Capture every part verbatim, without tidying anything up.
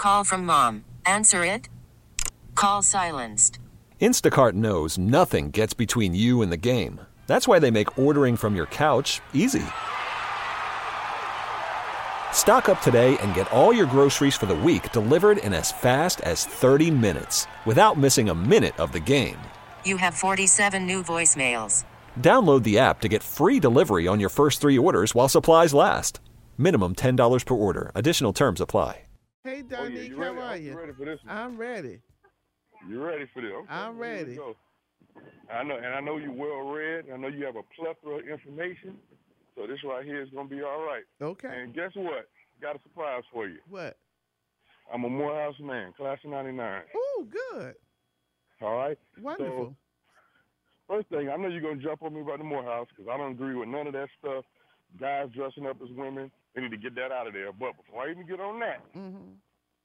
Call from mom. Answer it. Call silenced. Instacart knows nothing gets between you and the game. That's why they make ordering from your couch easy. Stock up today and get all your groceries for the week delivered in as fast as thirty minutes without missing a minute of the game. You have forty-seven new voicemails. Download the app to get free delivery on your first three orders while supplies last. Minimum ten dollars per order. Additional terms apply. Hey, Donique, oh, yeah, how are you you? ready for this one? I'm ready. You ready for this? Okay, I'm ready. Go. I know, and I know you're well read. I know you have a plethora of information. So this right here is gonna be all right. Okay. And guess what? Got a surprise for you. What? I'm a Morehouse man, class of ninety-nine. Oh, good. All right. Wonderful. So, first thing, I know you're gonna jump on me about the Morehouse because I don't agree with none of that stuff. Guys dressing up as women, they need to get that out of there. But before I even get on that, Mm-hmm.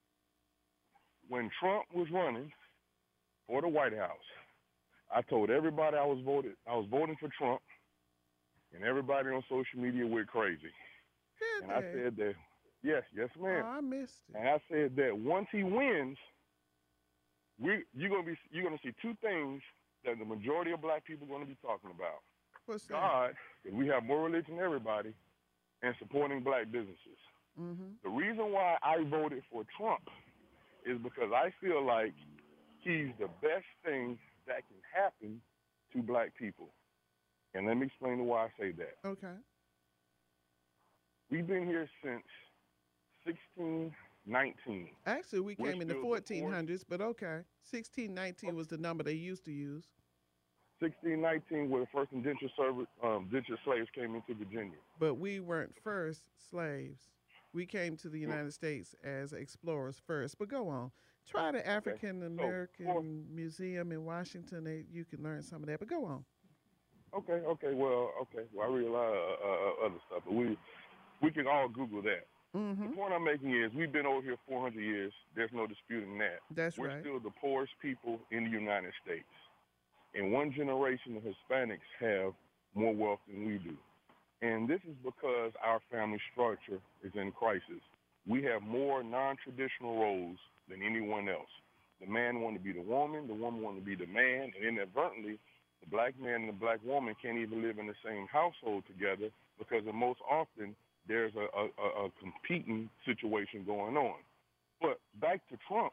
when Trump was running for the White House, I told everybody I was voted, I was voting for Trump, and everybody on social media went crazy. Did and I they? said that, yes, yes, ma'am. Oh, I missed it. And I said that once he wins, we you're gonna be you're gonna see two things that the majority of black people are gonna be talking about. What's that? God, because we have more religion than everybody, and supporting black businesses. Mm-hmm. The reason why I voted for Trump is because I feel like he's the best thing that can happen to black people. And let me explain why I say that. Okay. We've been here since sixteen nineteen. Actually, we We're came in the still the fourteen hundreds, but okay. sixteen nineteen was the number they used to use. sixteen nineteen, where the first indentured servant, um, indentured slaves came into Virginia. But we weren't first slaves. We came to the United States as explorers first. But go on. Try the African American So, well, Museum in Washington. They, you can learn some of that. But go on. Okay, okay, well, okay. Well, I read a lot of uh, other stuff, but we we can all Google that. Mm-hmm. The point I'm making is we've been over here four hundred years. There's no disputing that. That's We're right. still the poorest people in the United States. In one generation, the Hispanics have more wealth than we do. And this is because our family structure is in crisis. We have more non-traditional roles than anyone else. The man wanted to be the woman, the woman wanted to be the man, and inadvertently, the black man and the black woman can't even live in the same household together because most often there's a, a, a competing situation going on. But back to Trump,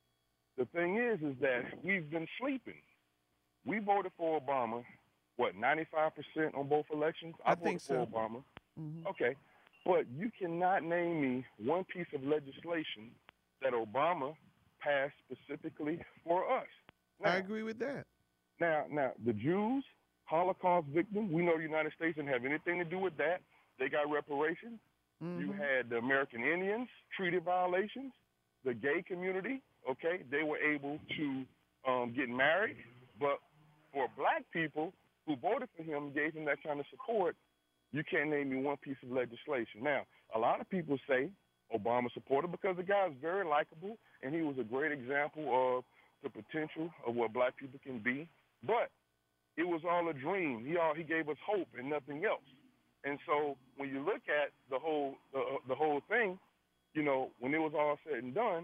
the thing is, is that we've been sleeping. We voted for Obama, what, ninety-five percent on both elections? I voted think so. for Obama. Mm-hmm. Okay. But you cannot name me one piece of legislation that Obama passed specifically for us. Now, I agree with that. Now, now, the Jews, Holocaust victims, we know the United States didn't have anything to do with that. They got reparations. Mm-hmm. You had the American Indians, treaty violations, the gay community, okay, they were able to um, get married. But for black people who voted for him, gave him that kind of support, you can't name me one piece of legislation. Now, a lot of people say Obama supported because the guy is very likable, and he was a great example of the potential of what black people can be. But it was all a dream. He all he gave us hope and nothing else. And so when you look at the whole the, the whole thing, you know, when it was all said and done,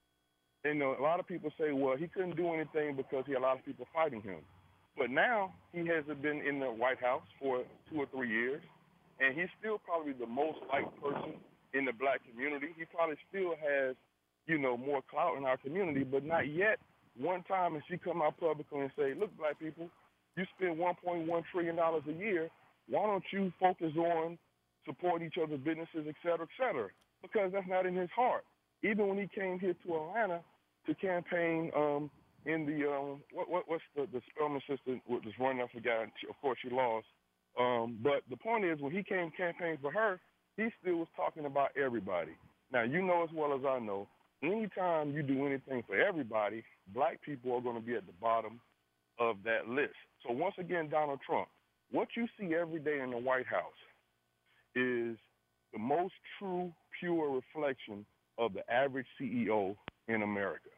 you know, a lot of people say, well, he couldn't do anything because he had a lot of people fighting him. But now he hasn't been in the White House for two or three years, and he's still probably the most liked person in the black community. He probably still has, you know, more clout in our community, but not yet one time has he come out publicly and say, look, black people, you spend one point one trillion dollars a year. Why don't you focus on supporting each other's businesses, et cetera, et cetera? Because that's not in his heart. Even when he came here to Atlanta to campaign um, in the, um, what, what, what's the, the Spelman sister was running, I forgot, of course she lost. Um, but the point is, when he came campaign for her, he still was talking about everybody. Now, you know as well as I know, anytime you do anything for everybody, black people are going to be at the bottom of that list. So once again, Donald Trump, what you see every day in the White House is the most true, pure reflection of the average C E O in America.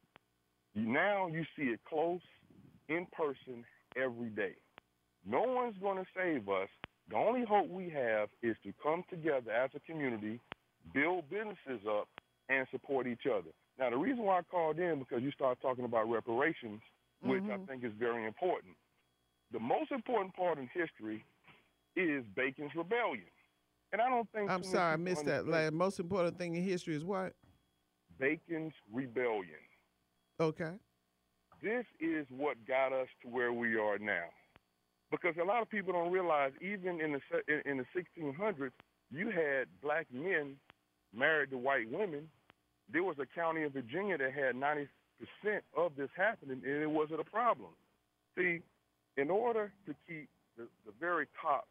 Now you see it close, in person, every day. No one's going to save us. The only hope we have is to come together as a community, build businesses up, and support each other. Now, the reason why I called in, because you start talking about reparations, which Mm-hmm. I think is very important. The most important part in history is Bacon's Rebellion. And I don't think I'm too many sorry, I people missed that. understand Last, most important thing in history is what? Bacon's Rebellion. Okay. This is what got us to where we are now. Because a lot of people don't realize, even in the se- in the sixteen hundreds, you had black men married to white women. There was a county in Virginia that had ninety percent of this happening, and it wasn't a problem. See, in order to keep the, the very top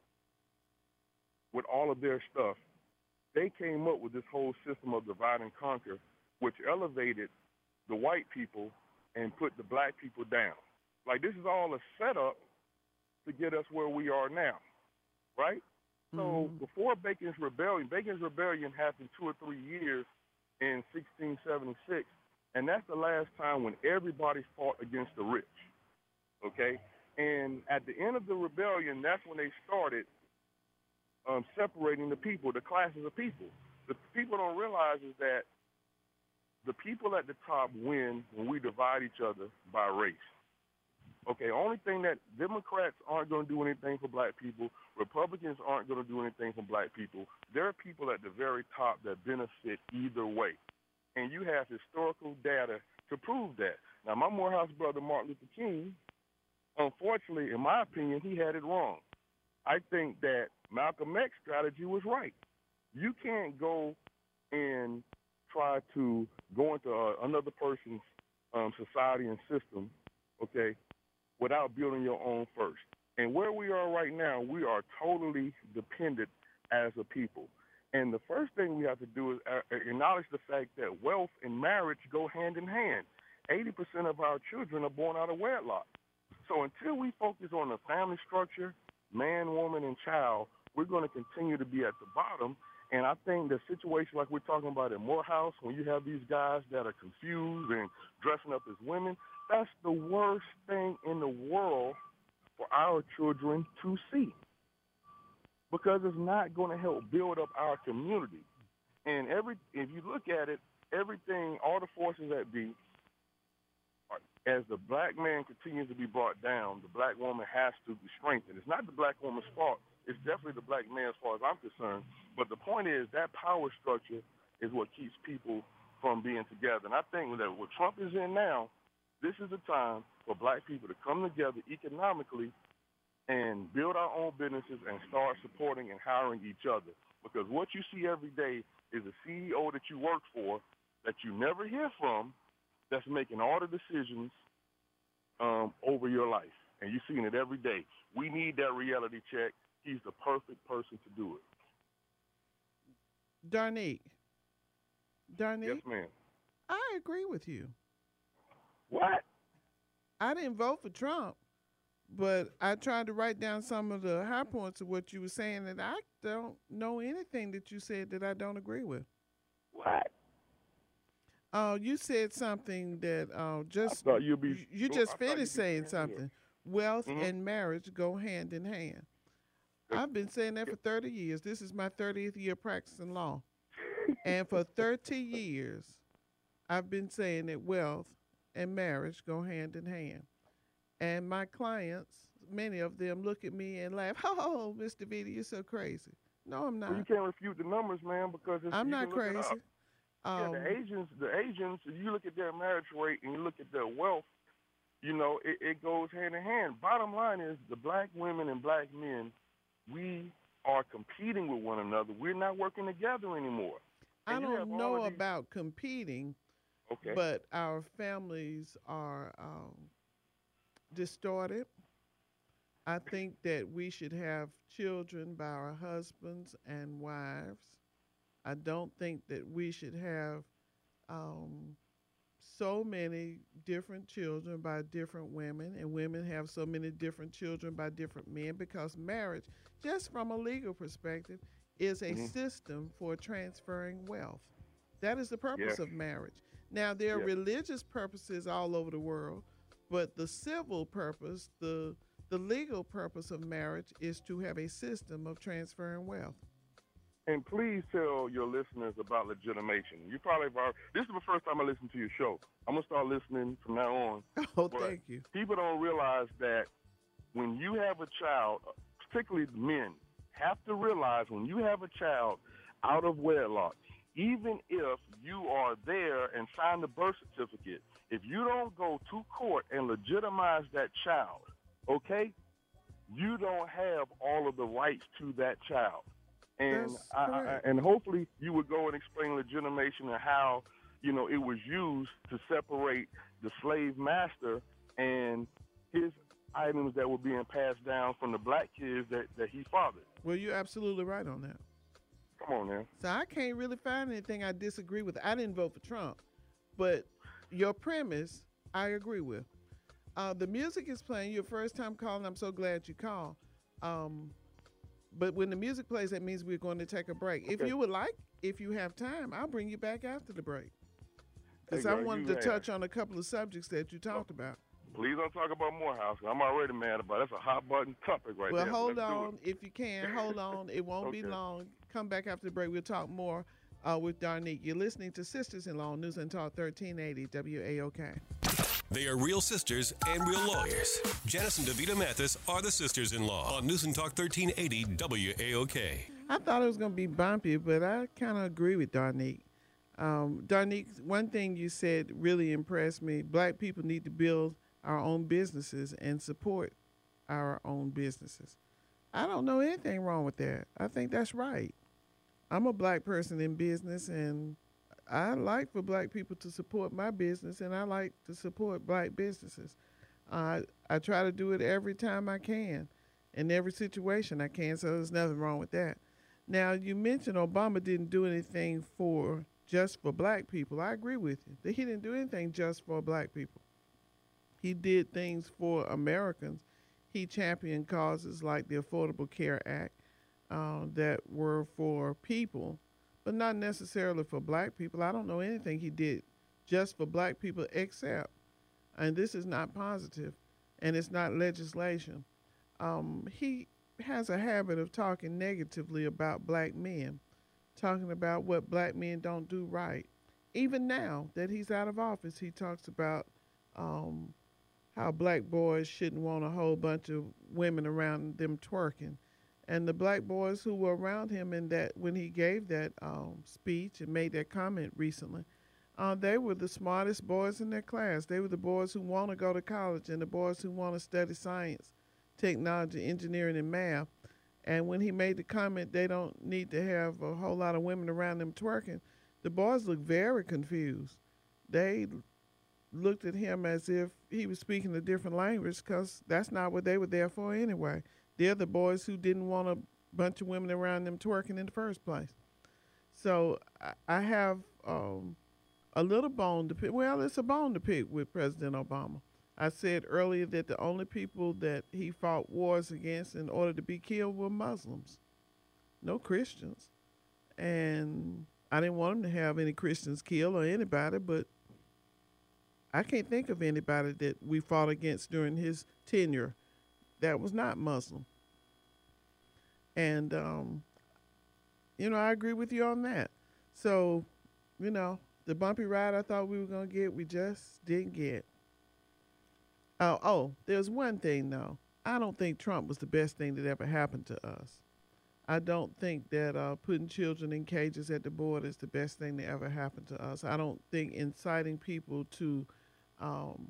with all of their stuff, they came up with this whole system of divide and conquer, which elevated the white people and put the black people down. Like, this is all a setup to get us where we are now, right? So Mhm. before Bacon's Rebellion, Bacon's Rebellion happened two or three years in sixteen seventy-six, and that's the last time when everybody fought against the rich, okay? And at the end of the rebellion, that's when they started um, separating the people, the classes of people. The people don't realize is that the people at the top win when we divide each other by race. Okay, only thing that Democrats aren't going to do anything for black people, Republicans aren't going to do anything for black people. There are people at the very top that benefit either way. And you have historical data to prove that. Now, my Morehouse brother, Martin Luther King, unfortunately, in my opinion, he had it wrong. I think that Malcolm X's strategy was right. You can't go and try to go into uh, another person's um, society and system, okay, without building your own first. And where we are right now, we are totally dependent as a people. And the first thing we have to do is uh, acknowledge the fact that wealth and marriage go hand in hand. eighty percent of our children are born out of wedlock. So until we focus on the family structure, man, woman, and child, we're going to continue to be at the bottom. And I think the situation like we're talking about at Morehouse, when you have these guys that are confused and dressing up as women, that's the worst thing in the world for our children to see, because it's not going to help build up our community. And every if you look at it, everything, all the forces that be, are, as the black man continues to be brought down, the black woman has to be strengthened. It's not the black woman's fault. It's definitely the black man as far as I'm concerned. But the point is that power structure is what keeps people from being together. And I think that what Trump is in now, this is the time for black people to come together economically and build our own businesses and start supporting and hiring each other. Because what you see every day is a C E O that you work for that you never hear from that's making all the decisions um, over your life. And you're seeing it every day. We need that reality check. He's the perfect person to do it. Darnique. Darnique? Yes, ma'am. I agree with you. What? I didn't vote for Trump, but I tried to write down some of the high points of what you were saying, and I don't know anything that you said that I don't agree with. What? Uh, you said something that uh, just I thought you'd be, you, you I just thought you'd finished be saying here. something. Wealth Mhm. and marriage go hand in hand. I've been saying that for thirty years. This is my thirtieth year practicing law. And for thirty years, I've been saying that wealth and marriage go hand in hand. And my clients, many of them, look at me and laugh, oh, Mister Vita, you're so crazy. No, I'm not. Well, you can't refute the numbers, man, because it's, I'm you not can look it crazy. up. Um, yeah, the Asians, the Asians, if you look at their marriage rate and you look at their wealth, you know, it, it goes hand in hand. Bottom line is the black women and black men, we are competing with one another. We're not working together anymore. I And you have don't all know of these- about competing, Okay. but our families are um, distorted. I think that we should have children by our husbands and wives. I don't think that we should have um, so many different children by different women, and women have so many different children by different men, because marriage, just from a legal perspective, is a Mhm. system for transferring wealth. That is the purpose Yeah. of marriage. Now, there are Yeah. religious purposes all over the world, but the civil purpose, the the legal purpose of marriage is to have a system of transferring wealth. And please tell your listeners about legitimation. You probably have already, this is the first time I listen to your show. I'm going to start listening from now on. Oh, but thank you. People don't realize that when you have a child, particularly men, have to realize when you have a child out of wedlock, even if you are there and sign the birth certificate, if you don't go to court and legitimize that child, okay, you don't have all of the rights to that child. And I, I, and hopefully you would go and explain legitimation and how, you know, it was used to separate the slave master and his items that were being passed down from the black kids that, that he fathered. Well, you're absolutely right on that. Come on, man. So I can't really find anything I disagree with. I didn't vote for Trump, but your premise, I agree with. Uh, the music is playing. Your first time calling. I'm so glad you called. Um, but when the music plays, that means we're going to take a break. Okay. If you would like, if you have time, I'll bring you back after the break. Because hey, I wanted to have. touch on a couple of subjects that you talked about. Please don't talk about Morehouse. I'm already mad about it. That's a hot button topic right well, there. Well, hold Let's on. If you can, hold on. It won't okay. be long. Come back after the break. We'll talk more uh, with Darnique. You're listening to Sisters-in-Law, News and Talk thirteen eighty W A O K. They are real sisters and real lawyers. Janice and Davita Mathis are the sisters-in-law on News and Talk thirteen eighty W A O K. I thought it was going to be bumpy, but I kind of agree with Darnique. Um, Darnique, one thing you said really impressed me. Black people need to build our own businesses and support our own businesses. I don't know anything wrong with that. I think that's right. I'm a black person in business, and I like for black people to support my business, and I like to support black businesses. Uh, I try to do it every time I can, in every situation I can, so there's nothing wrong with that. Now, you mentioned Obama didn't do anything for just for black people. I agree with you that he didn't do anything just for black people. He did things for Americans. He championed causes like the Affordable Care Act uh, that were for people, but not necessarily for black people. I don't know anything he did just for black people except, and this is not positive, and it's not legislation. Um, he has a habit of talking negatively about black men, talking about what black men don't do right. Even now that he's out of office, he talks about um, how black boys shouldn't want a whole bunch of women around them twerking. And the black boys who were around him in that when he gave that um, speech and made that comment recently, uh, they were the smartest boys in their class. They were the boys who want to go to college and the boys who want to study science, technology, engineering, and math. And when he made the comment, they don't need to have a whole lot of women around them twerking, the boys looked very confused. They looked at him as if he was speaking a different language because that's not what they were there for anyway. They're the boys who didn't want a bunch of women around them twerking in the first place. So I, I have um, a little bone to pick. Well, it's a bone to pick with President Obama. I said earlier that the only people that he fought wars against in order to be killed were Muslims, no Christians. And I didn't want him to have any Christians killed or anybody, but I can't think of anybody that we fought against during his tenure that was not Muslim. And, um, you know, I agree with you on that. So, you know, the bumpy ride I thought we were going to get, we just didn't get. Oh, oh, there's one thing, though. I don't think Trump was the best thing that ever happened to us. I don't think that uh, putting children in cages at the border is the best thing that ever happened to us. I don't think inciting people to um,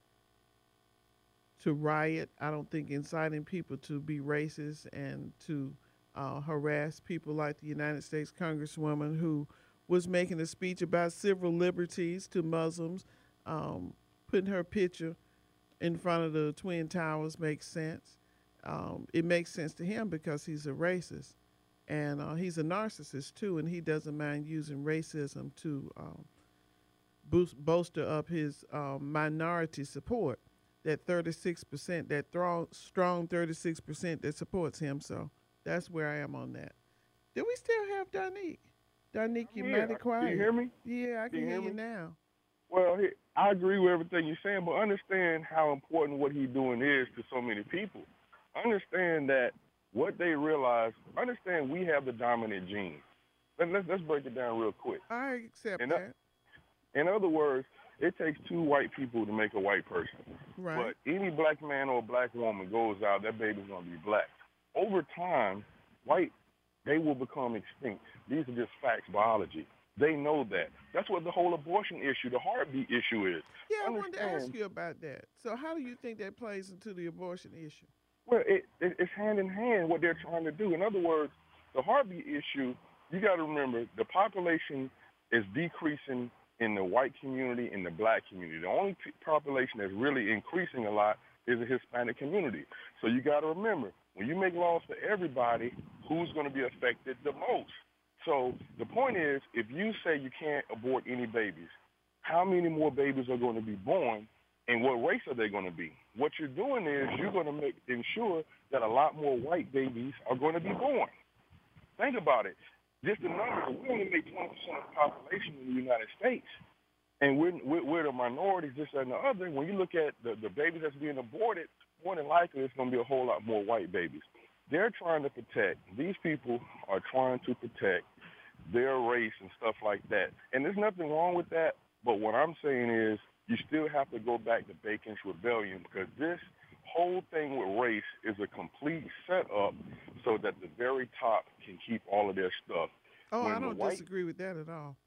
to riot. I don't think inciting people to be racist and to uh, harass people like the United States Congresswoman who was making a speech about civil liberties to Muslims, um, putting her picture in front of the Twin Towers makes sense. Um, it makes sense to him because he's a racist, and uh, he's a narcissist too, and he doesn't mind using racism to um, boost, bolster up his uh, minority support, that thirty-six percent, that thro- strong thirty-six percent that supports him. So that's where I am on that. Do we still have Darnique? Darnique, you're yeah, mighty quiet. Can you hear me? Yeah, I can, can hear you, you now. Well, I agree with everything you're saying, but understand how important what he's doing is to so many people. Understand that what they realize, understand we have the dominant gene. Let, let's, let's break it down real quick. I accept in, that. In other words, it takes two white people to make a white person. Right. But any black man or black woman goes out, that baby's going to be black. Over time, white, they will become extinct. These are just facts, biology. They know that. That's what the whole abortion issue, the heartbeat issue is. Yeah, I Understand, wanted to ask you about that. So how do you think that plays into the abortion issue? Well, it, it, it's hand in hand what they're trying to do. In other words, the heartbeat issue, you got to remember, the population is decreasing in the white community and the black community. The only p- population that's really increasing a lot is the Hispanic community. So you got to remember, when you make laws for everybody, who's going to be affected the most? So the point is, if you say you can't abort any babies, how many more babies are going to be born, and what race are they going to be? What you're doing is you're going to make ensure that a lot more white babies are going to be born. Think about it. Just the numbers, we only make twenty percent of the population in the United States, and we're, we're, we're the minorities, this and the other. When you look at the, the babies that's being aborted, more than likely it's going to be a whole lot more white babies. They're trying to protect, these people are trying to protect their race and stuff like that. And there's nothing wrong with that, but what I'm saying is you still have to go back to Bacon's Rebellion, because this whole thing with race is a complete setup so that the very top can keep all of their stuff. Oh, when I don't white, disagree with that at all.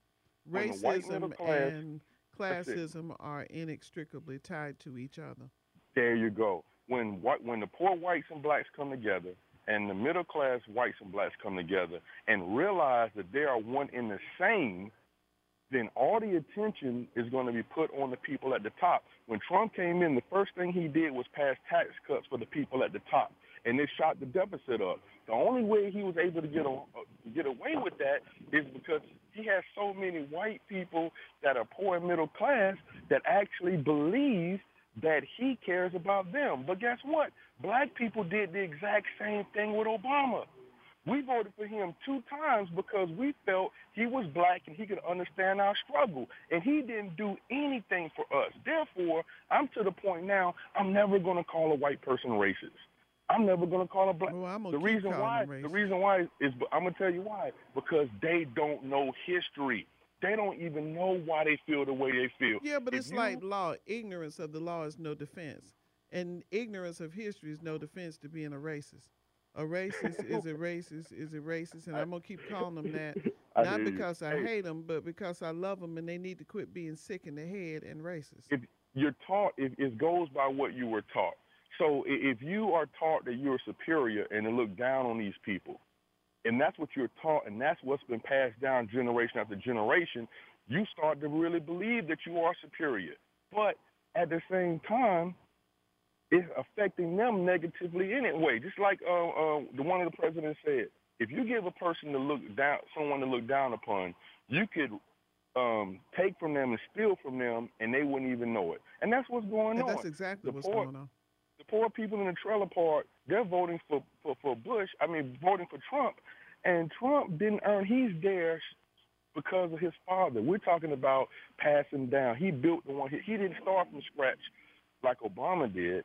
Racism Racism and classism are inextricably tied to each other. There you go. When white, when the poor whites and blacks come together, and the middle class whites and blacks come together and realize that they are one in the same, then all the attention is going to be put on the people at the top. When Trump came in, the first thing he did was pass tax cuts for the people at the top, and it shot the deficit up. The only way he was able to get a, get away with that is because he has so many white people that are poor and middle class that actually believe that he cares about them. But guess what? Black people did the exact same thing with Obama. We voted for him two times because we felt he was black and he could understand our struggle. And he didn't do anything for us. Therefore, I'm to the point now, I'm never going to call a white person racist. I'm never going to call a black. Well, I'm gonna the keep reason calling why, them racist. the reason why is, I'm going to tell you why, because they don't know history. They don't even know why they feel the way they feel. Yeah, but If it's you- like law. Ignorance of the law is no defense. And ignorance of history is no defense to being a racist. A racist is a racist is a racist, and I'm going to keep calling them that, I not hear you. because I Hey. hate them, but because I love them, and they need to quit being sick in the head and racist. If you're taught, it, it goes by what you were taught. So i- if you are taught that you're superior and to look down on these people, and that's what you're taught, and that's what's been passed down generation after generation, you start to really believe that you are superior. But at the same time, it's affecting them negatively anyway. Just like uh, uh, the one of the presidents said, if you give a person to look down, someone to look down upon, you could um, take from them and steal from them, and they wouldn't even know it. And that's what's going And on. that's exactly The what's poor- going on. The poor people in the trailer park, they're voting for, for, for Bush, I mean, voting for Trump. And Trump didn't earn, he's there because of his father. We're talking about passing down. He built the one, he, he didn't start from scratch like Obama did.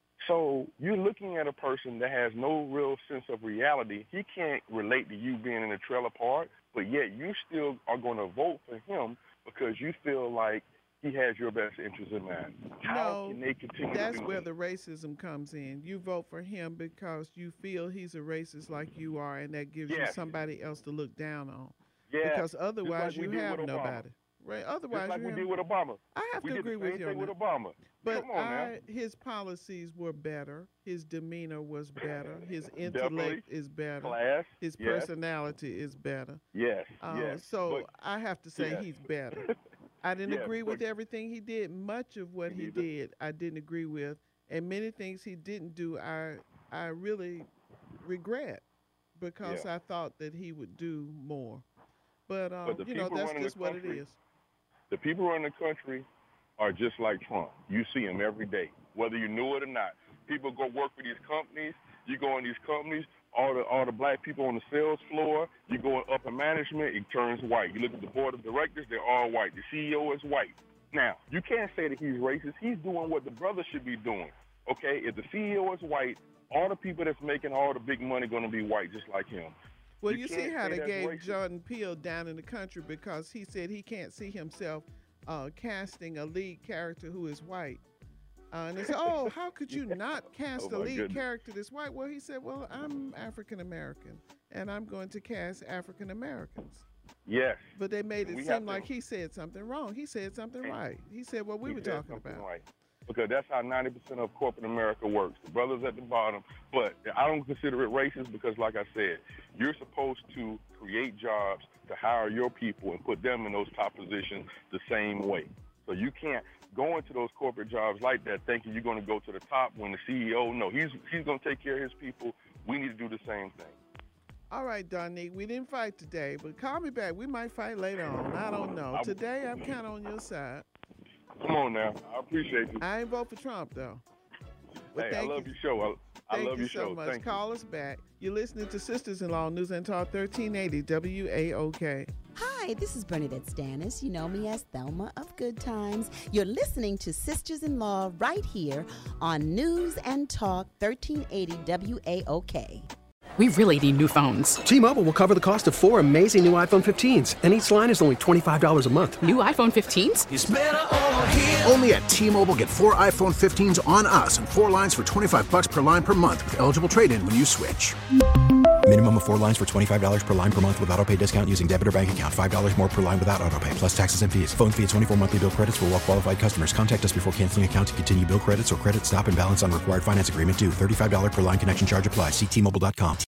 So you're looking at a person that has no real sense of reality. He can't relate to you being in a trailer park, but yet you still are going to vote for him because you feel like he has your best interest in mind. How No, can they continue That's to do where that? the racism comes in. You vote for him because you feel he's a racist like you are, and that gives you Yes. somebody else to look down on. Yeah, Because otherwise we you did have with Obama. nobody. Right? just Otherwise like you we have, did with Obama. I have we to did agree the with same you thing on with that. Obama. But Come on now. I, his policies were better. His demeanor was better. His Definitely. intellect is better. Class. His yes, personality is better. Yes. Uh, yes. so I have to say yes. he's better. I didn't Yes, agree with but- everything he did. Much of what Me he neither. did, I didn't agree with, and many things he didn't do, I I really regret because Yeah. I thought that he would do more. But, um, But the you know, people that's running just the what it country- is. The people running the country are just like Trump. You see them every day, whether you knew it or not. People go work for these companies. You go in these companies, all the all the black people on the sales floor. You go up in management, it turns white. You look at the board of directors, they're all white. The C E O is white. Now, you can't say that he's racist. He's doing what the brother should be doing. Okay, if the C E O is white, all the people that's making all the big money going to be white, just like him. Well, you you see can't how say they that's gave racist. Jordan Peele down in the country because he said he can't see himself uh, casting a lead character who is white. Uh, and they said, oh, how could you not cast Oh, a my lead goodness. character that's white? Well, he said, well, I'm African American, and I'm going to cast African Americans. Yes. But they made it We have seem to- like he said something wrong. He said something right. He said what we He were said talking something about. Right. Because that's how ninety percent of corporate America works. The brothers at the bottom. But I don't consider it racist because, like I said, you're supposed to create jobs to hire your people and put them in those top positions the same way. So you can't go into those corporate jobs like that thinking you're going to go to the top when the C E O, no, he's he's going to take care of his people. We need to do the same thing. All right, Donique, we didn't fight today, but call me back. We might fight later on. I don't know. I- Today, I'm kind of on your side. Come on now. I appreciate you. I ain't vote for Trump, though. But Hey, I thank love you. your show. I, I Thank love you your so show. much. Thank Call us back. You're listening to Sisters-in-Law News and Talk thirteen eighty W A O K. Hi, this is Bernadette Stannis. You know me as Thelma of Good Times. You're listening to Sisters-in-Law right here on News and Talk thirteen eighty W A O K. We really need new phones. T-Mobile will cover the cost of four amazing new iPhone fifteens, and each line is only twenty-five dollars a month. New iPhone fifteens? It's better over here. Only at T-Mobile, get four iPhone fifteens on us and four lines for twenty-five bucks per line per month with eligible trade-in when you switch. Minimum of four lines for twenty-five dollars per line per month with autopay discount using debit or bank account. five dollars more per line without autopay, plus taxes and fees. Phone fee at twenty-four monthly bill credits for well-qualified customers. Contact us before canceling account to continue bill credits or credit stop and balance on required finance agreement due. thirty-five dollars per line connection charge applies. See T Mobile dot com.